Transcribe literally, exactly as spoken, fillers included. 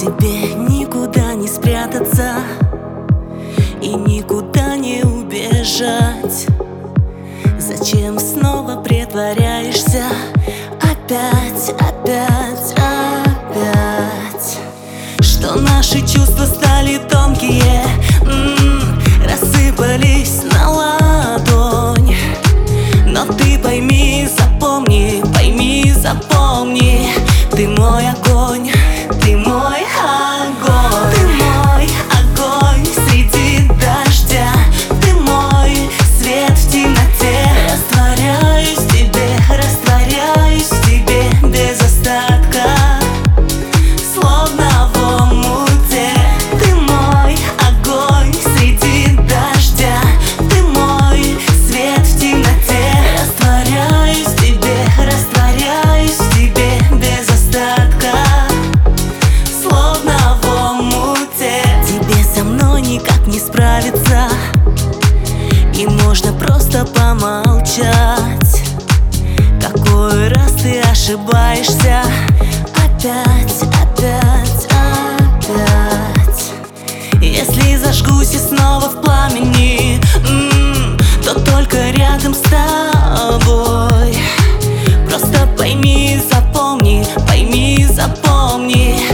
тебе никуда не спрятаться и никуда не убежать. Зачем снова притворяешься? Опять, опять, опять. Что наши чувства стали тонкие, м-м, рассыпались на ладонь. Но ты пойми, запомни, пойми, запомни, ты мой огонь, ты мой огонь. Ты мой огонь среди дождя, ты мой свет в темноте. Растворяюсь в тебе, растворяюсь в тебе без остатка, словно в омуте. Ты мой огонь среди дождя, ты мой свет в темноте. Растворяюсь в тебе, растворяюсь в тебе без остатка, словно в омуте. Тебе со мной никак не справиться, и можно просто помолчать. Какой раз ты ошибаешься? Опять, опять, опять. Если зажгусь и снова в пламени, м-м, то только рядом с тобой. Просто пойми, запомни, пойми, запомни,